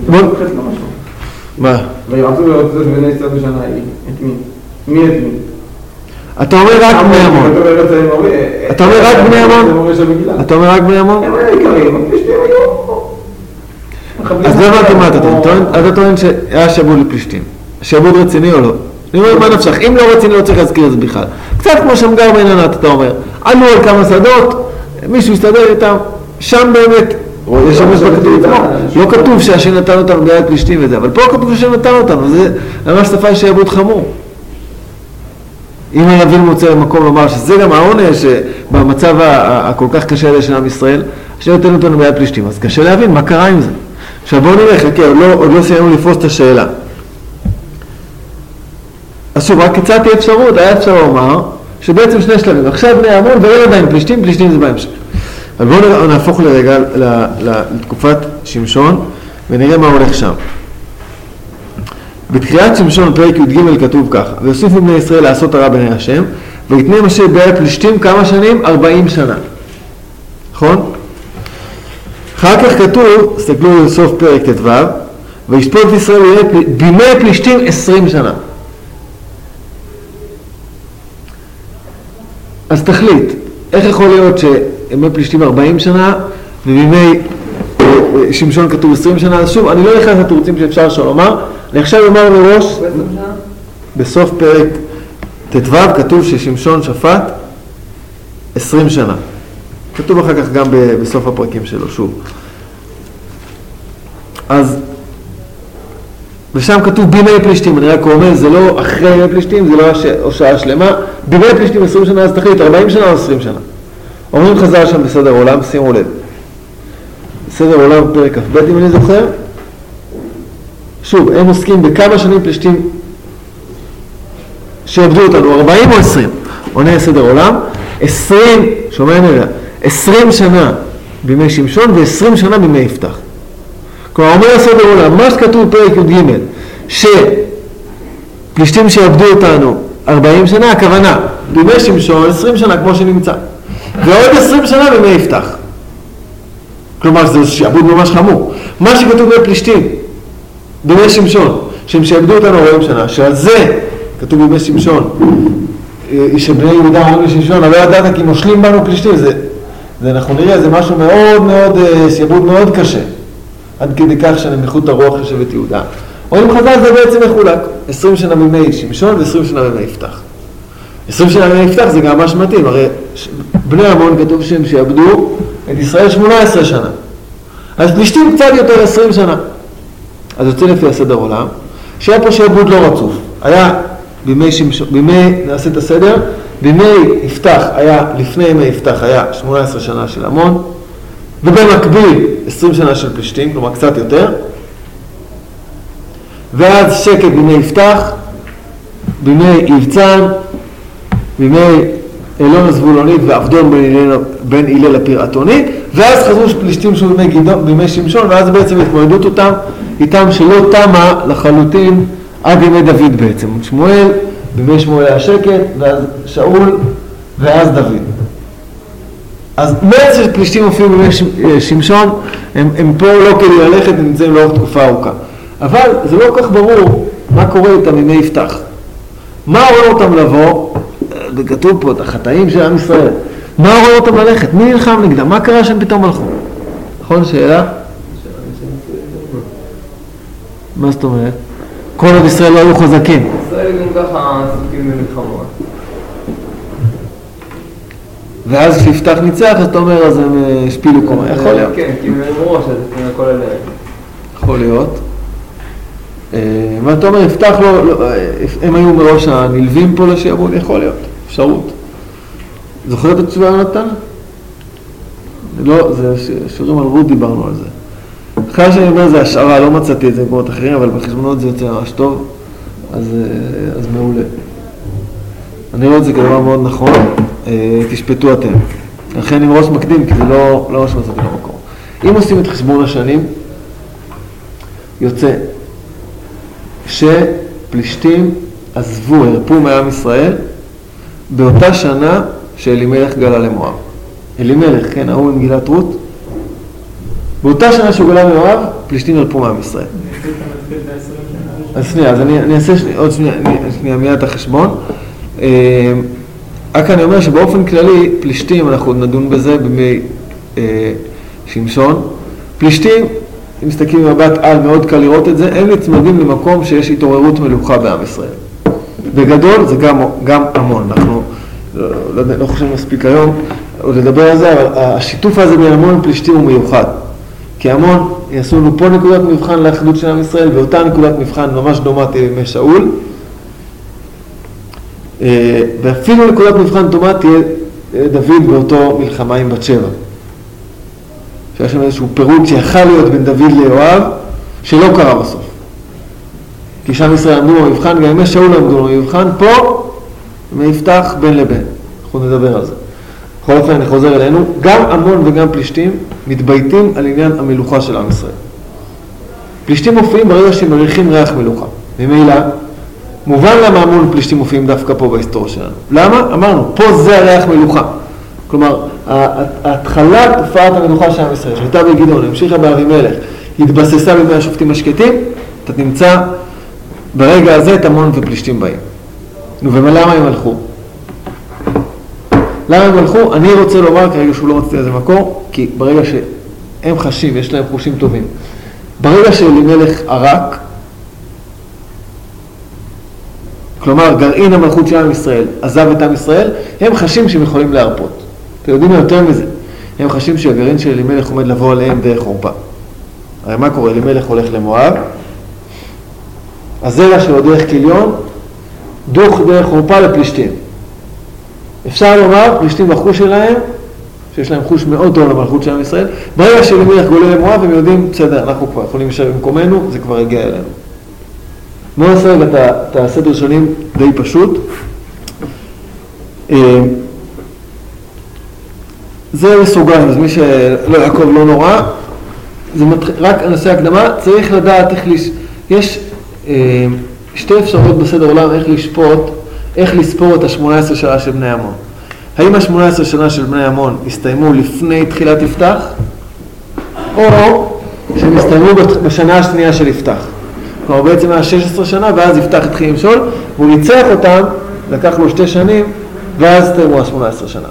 מה? וירצו וירצו בני ישראל בשנה, את מי? מי את מי? אתה אומר רק בני עמון. אתה אומר רק בני עמון? אתה אומר רק בני עמון? הם היו עיקרים, הפלישתים היו... אז לא הבנתי מה אתה טוען. אתה טוען שהיה שעבוד לפלישתים. שעבוד רציני או לא? אני אומר, מה נפשך? אם לא רציני לא צריך להזכיר את זה בכלל. קצת כמו שמגר בעיננת, אתה אומר. עלו על כמה שדות, מישהו הסתדר איתם, שם באמת, יש שם בכתוב עצמו. לא כתוב שהשם נתן אותנו ביד פלישתים וזה, אבל פה כתוב שהשם נתן אותנו, זה ממש שפה יש שעבוד חמור. אם הנביא מוצא למקום לומר שזה גם העונש במצב הכל כך קשה הזה של עם ישראל, השם נתן אותנו ביד פלישתים, אז קשה להבין מה קרה עם זה. עכשיו בואו נראה, חכה, עוד לא סיימנו לפרוס את השאלה. אז שוב, רק הצעתי אפשרות, היה אפשר לומר שבעצם שני שלבים, עכשיו בני עמון ולא עדיין פלישתים, פלישתים זה בהמשך. אבל בואו נהפוך לרגע לתקופת שמשון ונראה מה הולך שם. בתחילת שמשון פרק י"ג כתוב כך, ויוסיפו בני ישראל לעשות הרע בעיני השם, ויתנה משה ביד פלישתים כמה שנים? 40 שנה. נכון? אחר כך כתוב, תסתכלו לסוף פרק ט"ו, וישפוט ישראל בימי פלישתים 20 שנה. אז תחליט, איך יכול להיות שימי פלישתים 40 שנה, ובימי שמשון כתוב 20 שנה? אז שוב, אני לא נכנס לתירוצים שאפשר לומר, אני עכשיו אומר מראש, בסוף פרק ט"ו כתוב ששמשון שפט 20 שנה. כתוב אחר כך גם בסוף הפרקים שלו, שוב. אז, ושם כתוב בימי פלישתים, אני רק אומר, זה לא אחרי ימי פלישתים, זה לא הושעה שלמה. בימי פלישתים 20 שנה, אז תחליט, 40 שנה או 20 שנה. אומרים חז"ל שם בסדר עולם, שימו לב. בסדר עולם פרק כ"ב, אם אני זוכר. שוב, הם עוסקים בכמה שנים פלישתים שעבדו אותנו, 40 או 20. עונה סדר עולם, 20, שומע נראה, 20 שנה בימי שמשון ו20 שנה בימי יפתח. כלומר, אומר סדר עולם, מה שכתוב בפרק י"ג, שפלישתים שעבדו אותנו 40 שנה, הכוונה, בימי שמשון 20 שנה כמו שנמצא. ועוד 20 שנה בימי יפתח. כלומר, זה שעבוד ממש חמור. מה שכתוב בפלישתים, בימי שמשון, שהם שעבדו אותנו 40 שנה, שעל זה כתוב בימי שמשון, שבני יהודה אמרו לשמשון, אבל ידעת כי מושלים בנו פלישתים, זה אנחנו נראה, זה משהו מאוד מאוד, שעבוד מאוד קשה, עד כדי כך שנמיכות הרוח יושבת יהודה. אומרים חז"ל, זה בעצם מחולק, 20 שנה בימי שמשון ו20 שנה בימי יפתח. 20 שנה בימי יפתח זה גם ממש מתאים, הרי בני עמון כתוב שהם שעבדו את ישראל 18 שנה. אז פלישתים קצת יותר 20 שנה. אז יוצא לפי הסדר עולם, שהיה פה שעבוד לא רצוף. היה בימי, נעשה את הסדר, בימי יפתח היה, לפני ימי יפתח היה 18 שנה של עמון, ובמקביל 20 שנה של פלישתים, כלומר קצת יותר, ואז שקט בימי יפתח, בימי יבצן, בימי אלון הזבולונית ועבדון בין הלל הפירעתונית, ואז חזרו פלישתים שוב בימי שמשון, ואז בעצם התמודדות איתם שלא תמה לחלוטין עד ימי דוד בעצם. שמואל, בימי שמואל היה שקט, ואז שאול, ואז דוד. אז בעצם שפלישתים הופיעו בימי שמשון, הם פה לא כדי ללכת, הם נמצאים לאורך תקופה ארוכה. אבל זה לא כל כך ברור מה קורה איתם ימי יפתח. מה רואה אותם לבוא? וכתוב פה את החטאים של עם ישראל. מה רואה אותם ללכת? מי נלחם נגדם? מה קרה שהם פתאום הלכו? נכון? שאלה? מה זאת אומרת? כל עוד ישראל לא היו חזקים. ישראל גם ככה עסוקים במלחמות. ואז כשיפתח ניצח, אז אתה אומר, אז הם השפילו קומה. יכול להיות. כן, כי הם ראש, אז זה הכל עליהם. יכול להיות. ואתה אומר, יפתח לו, הם היו מראש הנלווים פה לשעבוד, יכול להיות, אפשרות. זוכר את התשובה יונתן? לא, זה שיעורים על רות דיברנו על זה. אחרי שאני אומר, זה השערה, לא מצאתי את זה במקומות אחרים, אבל בחשבונות זה יוצא ממש טוב, אז מעולה. אני רואה את זה כדבר מאוד נכון, תשפטו אתם. לכן אני מראש מקדים, כי זה לא ממש מצאתי למקום. אם עושים את חשבון השנים, יוצא שפלישתים עזבו, הרפו מעם ישראל, באותה שנה שאלימלך גלה למואב. אלימלך, כן, ההוא עם גילת רות. באותה שנה שהוא גלה למואב, פלישתים הרפו מעם ישראל. אז שנייה, אז אני אעשה עוד שנייה מיד את החשבון. רק אני אומר שבאופן כללי, פלישתים, אנחנו נדון בזה בימי שמשון. פלישתים, אם מסתכלים במבט על, מאוד קל לראות את זה, הם נצמדים למקום שיש התעוררות מלוכה בעם ישראל. בגדול זה גם המון, אנחנו לא חושבים מספיק היום עוד לדבר על זה, אבל השיתוף הזה בין המון פלישתים הוא מיוחד. כי המון יעשו לנו פה נקודת מבחן לאחדות של עם ישראל, ואותה נקודת מבחן ממש דומה תהיה בימי שאול. ואפילו נקודת מבחן דומה תהיה דוד באותו מלחמה עם בת שבע. שיש שם איזשהו פירוד שיכל להיות בין דוד ליואב, שלא קרה בסוף. כי שם ישראל עמדו במבחן, גם ימי שאול עמדו במבחן, פה יפתח בין לבין. אנחנו נדבר על זה. בכל אופן אני חוזר אלינו, גם עמון וגם פלישתים מתבייתים על עניין המלוכה של עם ישראל. פלישתים מופיעים ברגע שהם מריחים ריח מלוכה. ממילא, מובן למה עמון ופלישתים מופיעים דווקא פה בהיסטוריה שלנו. למה? אמרנו, פה זה הריח מלוכה. כלומר, ההתחלת תופעת המלוכה של עם ישראל, שהייתה בגדעון, המשיכה באבימלך, התבססה בימי השופטים השקטים, אתה תמצא ברגע הזה את עמון ופלישתים באים. נו, ולמה הם הלכו? למה הם הלכו? אני רוצה לומר, כרגע שהוא לא מצאתי איזה מקור, כי ברגע שהם חשים, יש להם חושים טובים. ברגע שאלימלך ערק, כלומר, גרעין המלכות של עם ישראל עזב את עם ישראל, הם חשים שהם יכולים להרפות. אתם יודעים מה יותר מזה? הם חשים שהגרעין של אלימלך עומד לבוא עליהם דרך חורפה. הרי מה קורה? אלימלך הולך למואב, הזרע שלו דרך כליון, דוך דרך חורפה לפלישתים. אפשר לומר, פלישתים בחוש שלהם, שיש להם חוש מאוד טוב למלכות של עם ישראל, ברגע שאלימלך גולה למואב, הם יודעים, בסדר, אנחנו כבר יכולים לשבת במקומנו, זה כבר הגיע אלינו. בואו נעשה רגע את הסדר שונים די פשוט. זה בסוגריים, אז מי שלא יעקב לא נורא, זה רק נושא הקדמה, צריך לדעת יש שתי אפשרויות בסדר עולם איך לספור את ה-18 שנה של בני עמון. האם ה-18 שנה של בני עמון הסתיימו לפני תחילת יפתח, או שהם הסתיימו בשנה השנייה של יפתח. כלומר בעצם היה 16 שנה ואז יפתח התחיל למשול, והוא ניצח אותם, לקח לו 2 שנים, ואז הסתיימו ה-18 שנה.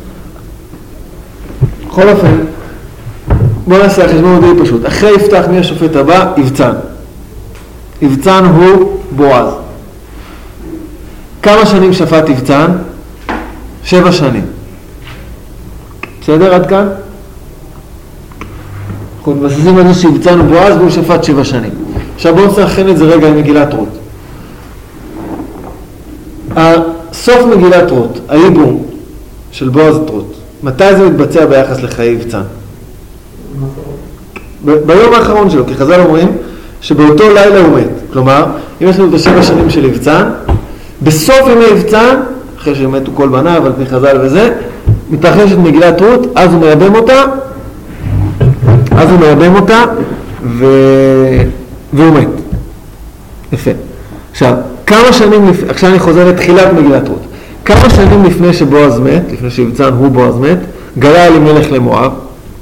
בכל אופן, בואו נעשה החשבון די פשוט. אחרי יפתח מי השופט הבא? יבצן. יבצן הוא בועז. כמה שנים שפט יבצן? 7 שנים. בסדר עד כאן? אנחנו מתבססים על זה שיבצן הוא בועז והוא שפט 7 שנים. עכשיו בואו נסכן את זה רגע עם מגילת רות. סוף מגילת רות, העיבור של בועז את רות, מתי זה מתבצע ביחס לחיי יבצן? ביום האחרון שלו, כי חז"ל אומרים שבאותו לילה הוא מת. כלומר, אם יש לנו את 7 שנים של יבצן, בסוף ימי יבצן, אחרי שמתו כל בניו, על פי חז"ל וזה, מתרחשת מגילת רות, אז הוא מייבם אותה, והוא מת. יפה. עכשיו, עכשיו אני חוזר לתחילת מגילת רות. כמה שנים לפני שבועז מת, לפני שיבצן הוא בועז מת, גלה אלימלך למואב?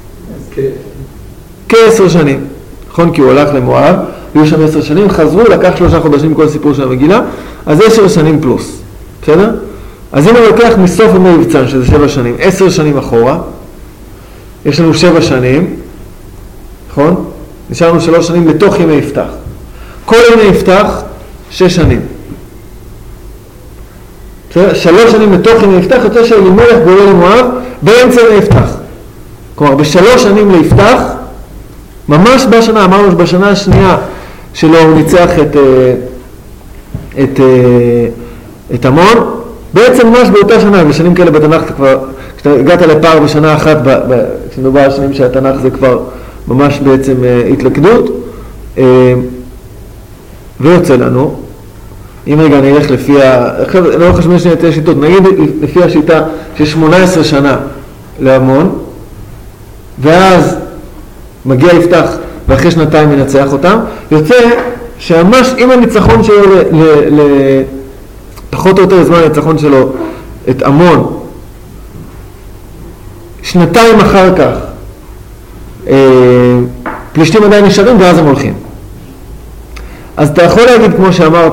כ10 שנים. נכון? כי הוא הלך למואב, היו שם 10 שנים, חזרו, לקח 3 חודשים כל סיפור של המגילה, אז 10 שנים פלוס. בסדר? אז אם אני לוקח מסוף ימי יבצן, שזה 7 שנים, 10 שנים אחורה, יש לנו 7 שנים, נכון? נשארנו 3 שנים לתוך ימי יפתח. כל ימי יפתח, 6 שנים. 3 שנים לתוך ימי יפתח, יוצא שאלימלך גולה למואב, באמצע ימי יפתח. כלומר, ב3 שנים ליפתח, ממש בשנה, אמרנו שבשנה השנייה שלו הוא ניצח את עמון, בעצם ממש באותה שנה, בשנים כאלה בתנ"ך, כשאתה הגעת לפער בשנה אחת, כשנדובר על שנים שהתנ"ך זה כבר ממש בעצם התלכדות, ויוצא לנו, אם רגע נלך לפי, לא חשוב שני יותר שיטות, נגיד לפי השיטה של 18 שנה לעמון, ואז מגיע יפתח ואחרי 2 מנצח אותם, יוצא שממש עם הניצחון שלו פחות או יותר זמן הניצחון שלו את עמון, 2 אחר כך פלישתים עדיין נשארים ואז הם הולכים. אז אתה יכול להגיד כמו שאמרת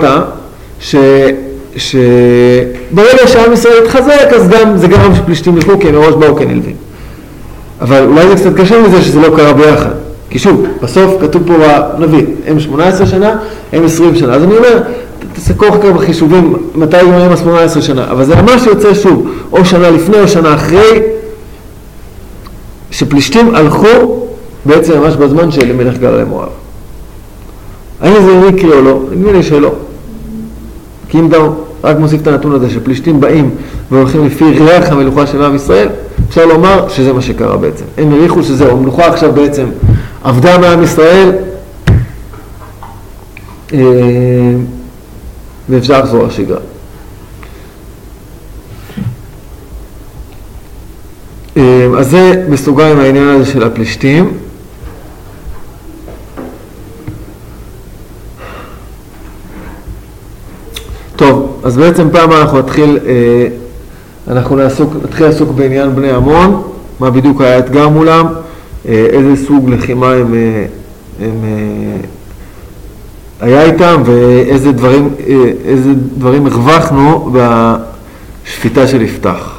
שברגע שעם ישראל התחזק אז גם זה גרם שפלישתים ילכו כי הם מראש באו כנלווים. אבל אולי זה קצת קשה מזה שזה לא קרה ביחד. כי שוב, בסוף כתוב פה הנביא, הם 18 שנה, הם 20 שנה. אז אני אומר, תסקור אחר בחישובים מתי גם הם 18 שנה. אבל זה ממש יוצא שוב, או שנה לפני או שנה אחרי, שפלישתים הלכו בעצם ממש בזמן שאלימלך גלה למואב. האם זה יקרה או לא? נדמה לי שלא. כי אם אתה רק מוסיף את הנתון הזה שפלישתים באים והולכים לפי ריח המלוכה של עם ישראל, אפשר לומר שזה מה שקרה בעצם. הם הריחו שזהו, המלוכה עכשיו בעצם עבדה מעם ישראל ואפשר לחזור לשגרה. אז זה בסוגריים העניין הזה של הפלישתים. טוב, אז בעצם פעם אנחנו נתחיל לעסוק בעניין בני עמון, מה בדיוק היה האתגר מולם, איזה סוג לחימה היה איתם ואיזה דברים הרווחנו בשפיטה של יפתח.